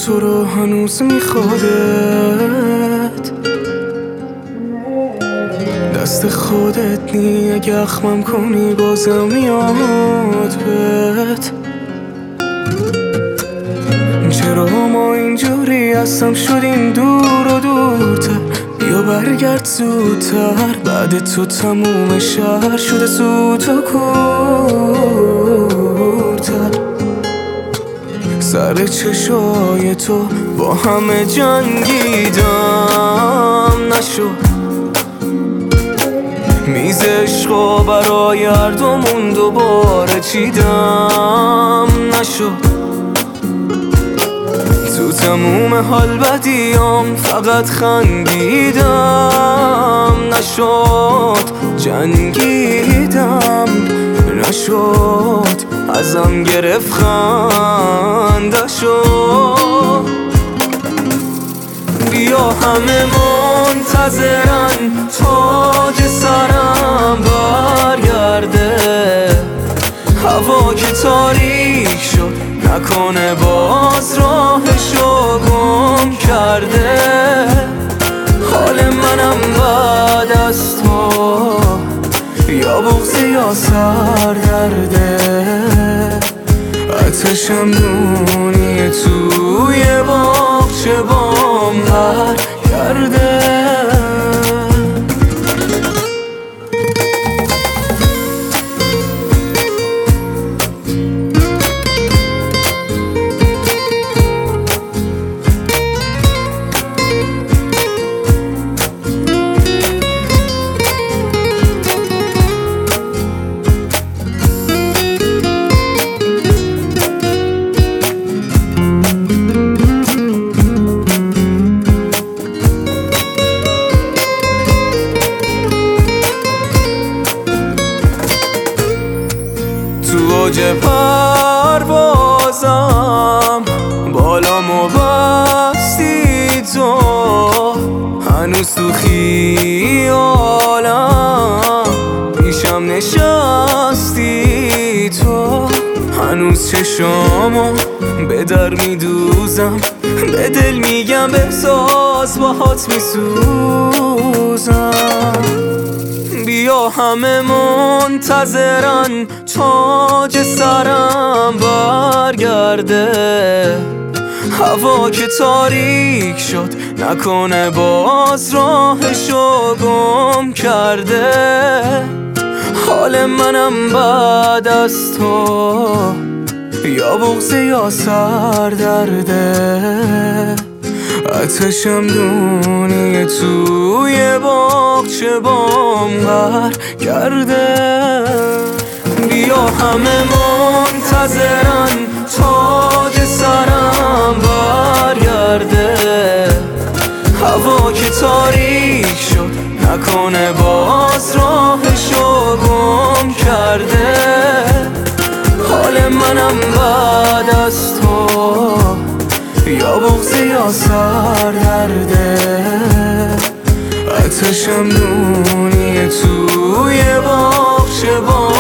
تو رو هنوز میخوادت، دست خودت نی اگه اخمم کنی بازم میاد بهت. چرا ما اینجوری هستم شدیم دور و دورتر، بیا برگرد زودتر، بعد تو تموم شهر شده سوت و کورتر. سر چشای تو با همه جنگیدم نشد، میز عشقا برای هر دومون دوباره چیدم نشد. تو تموم حال بدیام فقط خندیدم نشد، جنگیدم نشد، ازم گرفت خنده شد. بیا همه منتظرن تاج سرم برگرده، هوا که تاریک شد نکنه باز راهشو گم کرده. حال منم بعد از تو یا بغض یا سردرده، آتشم دونی توی باغچه بام غر کرده. اوج پروازم بالامو بستی تو، هنوز تو خیالم پیشم نشستی تو. هنوز چشامو به در میدوزم، به دل میگم بساز باهات میسوزم. بیا همه منتظرن تاج سرم برگرده، هوا که تاریک شد نکنه باز راهشو گم کرده. حال منم بعد از تو یا بغض یا سردرده، آتشم دونی توی باغچه بام غر کرده. بیا همه منتظرن تاج سرم برگرده، هوا که تاریک شد نکنه باز راهشو گم کرده. حال منم بعد از تو یا بغض یا سردرده، آتشم دونی توی باغچه بام